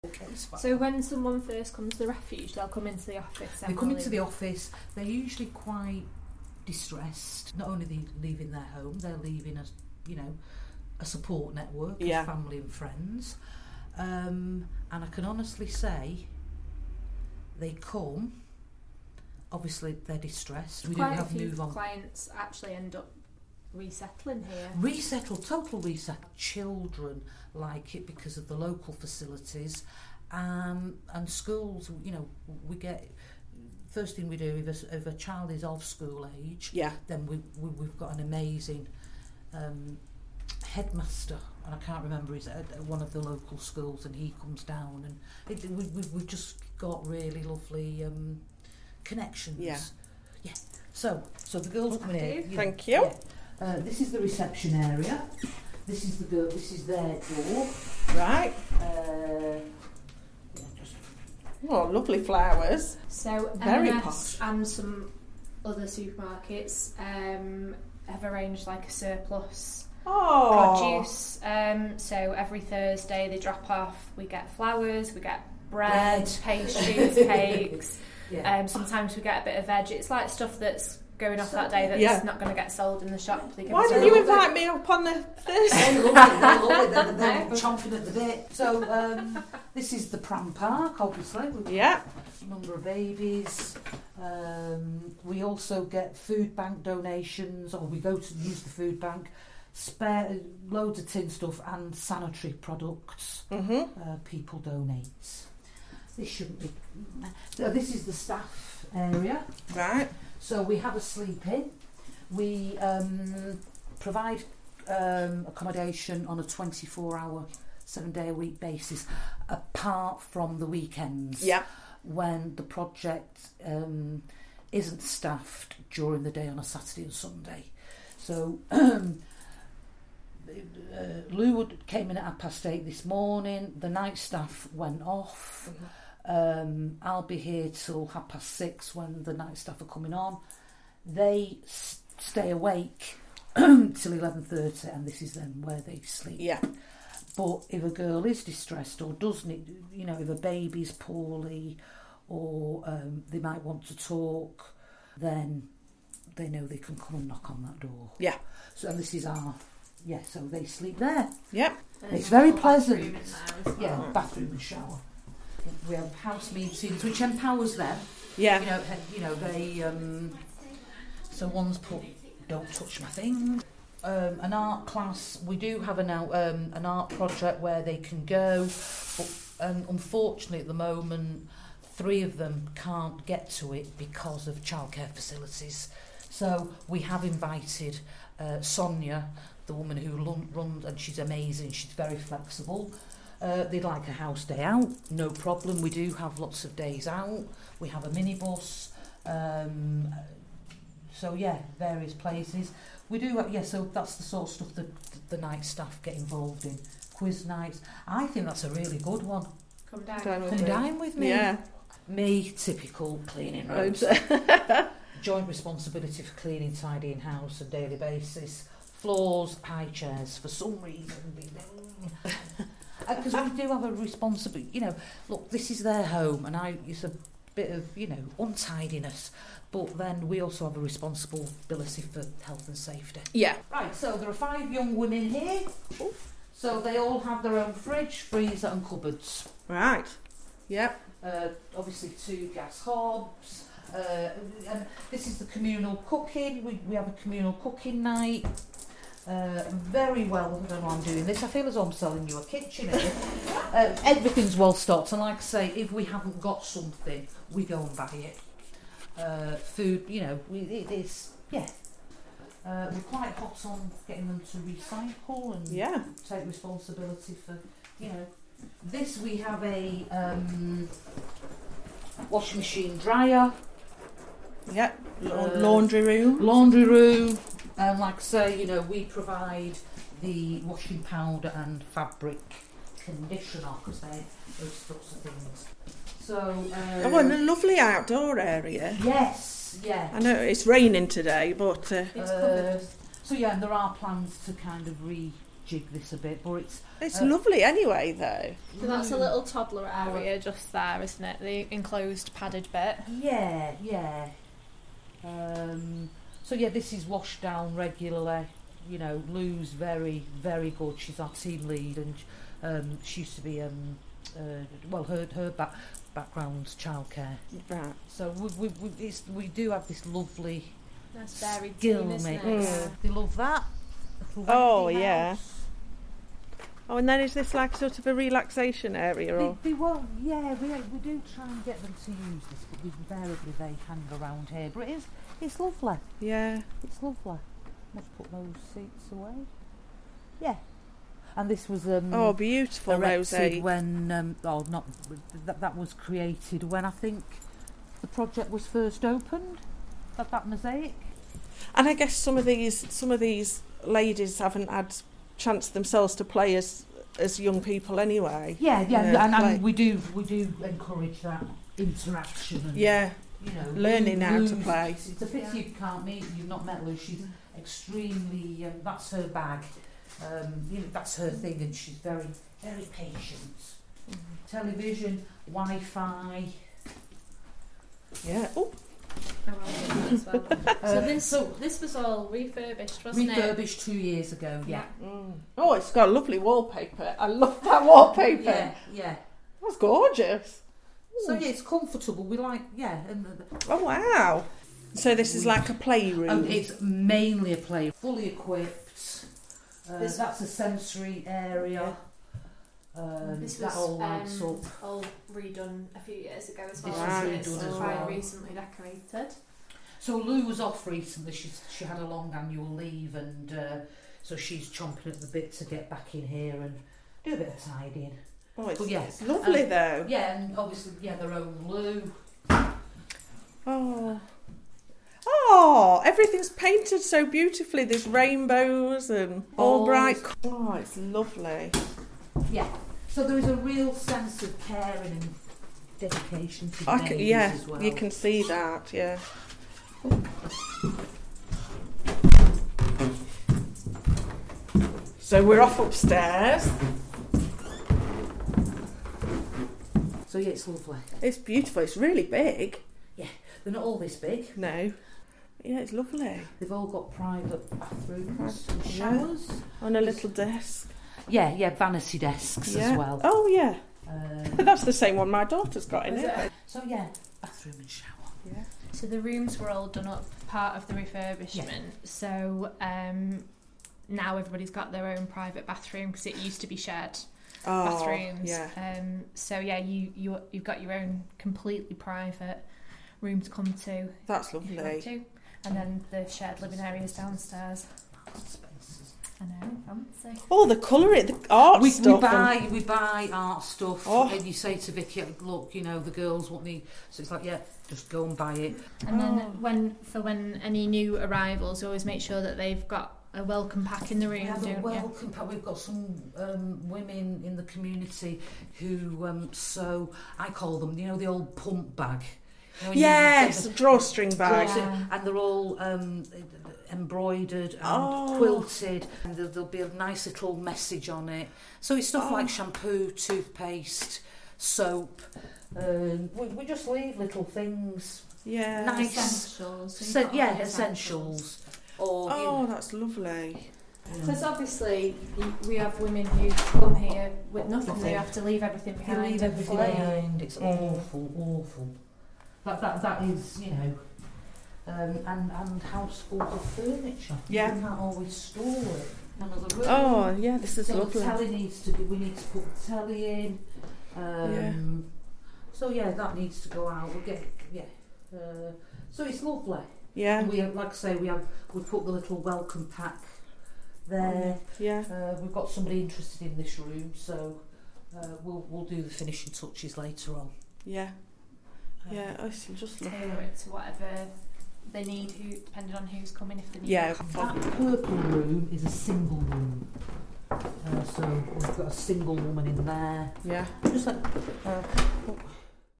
case file. So when someone first comes to the refuge, they'll come into the office. They come into the office, they're usually quite distressed. Not only are they leaving their home, they're leaving a support network of family and friends. And I can honestly say they come, obviously they're distressed. We do have move on. Clients actually end up resettling here. Total resettle. Children like it because of the local facilities and schools. We get, first thing we do, if a child is of school age, then we've got an amazing headmaster, and I can't remember, he's at one of the local schools, and he comes down, and we've just got really lovely connections. Yeah. So the girls come in. Thank you. Yeah. This is the reception area. This is their door. Right. Oh, lovely flowers. So very M&S posh. And some other supermarkets have arranged like a surplus produce. So every Thursday they drop off. We get flowers, we get bread. Pastries, cakes. Sometimes we get a bit of veg. It's like stuff that's going off that day that's not going to get sold in the shop. Why didn't you invite me up on the Thursday? They love it. They're chomping at the bit. So this is the pram park, obviously. A number of babies. We also get food bank donations, or we go to use the food bank. Spare loads of tin stuff and sanitary products. People donate. This shouldn't be. So this is the staff area. Right. So we have a sleep-in. We provide accommodation on a 24-hour, 7-day-a-week basis, apart from the weekends. Yeah. When the project isn't staffed during the day on a Saturday and Sunday. So Lou came in at 8:30 this morning. The night staff went off. I'll be here till 6:30 when the night staff are coming on. They stay awake till 11:30, and this is then where they sleep. Yeah. But if a girl is distressed or does need, if a baby's poorly or they might want to talk, then they know they can come and knock on that door. Yeah. So this is our, so they sleep there. Yeah. It's very pleasant. Bathroom and shower. We have house meetings, which empowers them. Yeah. They. So one's put, "Don't touch my thing." An art class. We do have an art project where they can go, but unfortunately at the moment, 3 of them can't get to it because of childcare facilities. So we have invited Sonia, the woman who runs, and she's amazing. She's very flexible. They'd like a house day out, no problem. We do have lots of days out. We have a minibus. Various places. We do, so that's the sort of stuff that the night staff get involved in. Quiz nights. I think that's a really good one. Come down. Dine with me. Yeah. Me, typical cleaning roads. Joint responsibility for cleaning, tidying house on a daily basis. Floors, high chairs, for some reason. Because we do have a responsibility, look, this is their home, and it's a bit of, untidiness, but then we also have a responsibility for health and safety. Yeah. Right, so there are 5 young women here. Ooh. So they all have their own fridge, freezer and cupboards. Right. Yeah. Obviously 2 gas hobs. And this is the communal cooking. We have a communal cooking night. Very well, I don't know why I'm doing this. I feel as though I'm selling you a kitchen here. Everything's well stocked, and like I say, if we haven't got something, we go and buy it. Food, it is, we're quite hot on getting them to recycle and take responsibility for, This we have a washing machine dryer. Yeah, laundry room. Laundry room. And like I say, we provide the washing powder and fabric conditioner because those sorts of things. So. And a lovely outdoor area. Yes, yeah. I know it's raining today, but. It's covered. And there are plans to kind of jig this a bit, but it's lovely anyway, though. So that's a little toddler area just there, isn't it? The enclosed padded bit. Yeah. So yeah, this is washed down regularly. You know, Lou's very, very good. She's our team lead, and she used to be her background's childcare. Right. So we do have this lovely Nice varied skill, team, isn't mate. it? They love that. Oh, yeah. Oh, and then is this like sort of a relaxation area? Or? They won't. Yeah, we do try and get them to use this, but invariably they hang around here. But it's lovely. Yeah. It's lovely. Let's put those seats away. Yeah. And this was oh, beautiful, Rosie. When that was created when I think the project was first opened. That mosaic. And I guess some of these ladies haven't had chance themselves to play as young people anyway. Yeah, and we do encourage that interaction. And, you know, learning how to play. It's a pity you can't meet. You've not met Lou. She's extremely. That's her bag. That's her thing, and she's very, very patient. Television, Wi-Fi. Yeah. Oh. As well. So this was all refurbished, wasn't it? Refurbished 2 years ago. Yeah. Oh, it's got lovely wallpaper. I love that wallpaper. Yeah. That's gorgeous. So yeah, it's comfortable. We like Oh wow. So this is like a playroom. It's mainly a play, fully equipped. That's a sensory area. This that was all lights up. all redone a few years ago as well. This was redone as quite well. recently decorated. So Lou was off recently. She had a long annual leave, and so she's chomping at the bit to get back in here and do a bit of tidying. Oh, it's it's lovely though. Yeah, and obviously their own loo. Oh, everything's painted so beautifully. There's rainbows and all bright. Oh, it's lovely. Yeah. So there is a real sense of caring and dedication to the babies as well. You can see that, yeah. So we're off upstairs. So yeah, it's lovely. It's beautiful. It's really big. Yeah, they're not all this big. No. Yeah, it's lovely. They've all got private bathrooms and showers. On a little desk. Yeah, vanity desks as well. Oh, yeah. That's the same one my daughter's got in it. So yeah, bathroom and shower. Yeah. So the rooms were all done up, part of the refurbishment. Yeah. So now everybody's got their own private bathroom because it used to be shared bathrooms. Yeah. So yeah, you've got your own completely private room to come to. That's lovely. If you want to. And then the shared living areas downstairs. I know, fancy. Oh, the colouring, the art stuff. We buy art stuff, and you say to Vicky, look, you know, the girls want the... So it's like, yeah, just go and buy it. And then when any new arrivals, you always make sure that they've got a welcome pack in the room. Welcome pack. We've got some women in the community who sew, I call them, you know, the old pump bag. You know, drawstring bag. And they're all embroidered and quilted, and there'll be a nice little message on it. So it's stuff like shampoo, toothpaste, soap. We just leave little things. Yeah. Nice. Essentials. Essentials. Or, that's lovely. Because obviously we have women who come here with nothing. They have to leave everything behind. They leave everything behind. It's awful. That is, you know, and house full of furniture. Yeah. You can't always store it. Another room. Oh, yeah, this is lovely. The telly we need to put the telly in. So yeah, that needs to go out. We'll get so it's lovely. Yeah. And we have, like I say, we put the little welcome pack there. Yeah. We've got somebody interested in this room, so we'll do the finishing touches later on. Yeah. Yeah, I see. Just tailor it to whatever they need, depending on who's coming, if they need. Yeah. That purple room is a single room. So we've got a single woman in there. Yeah. Just like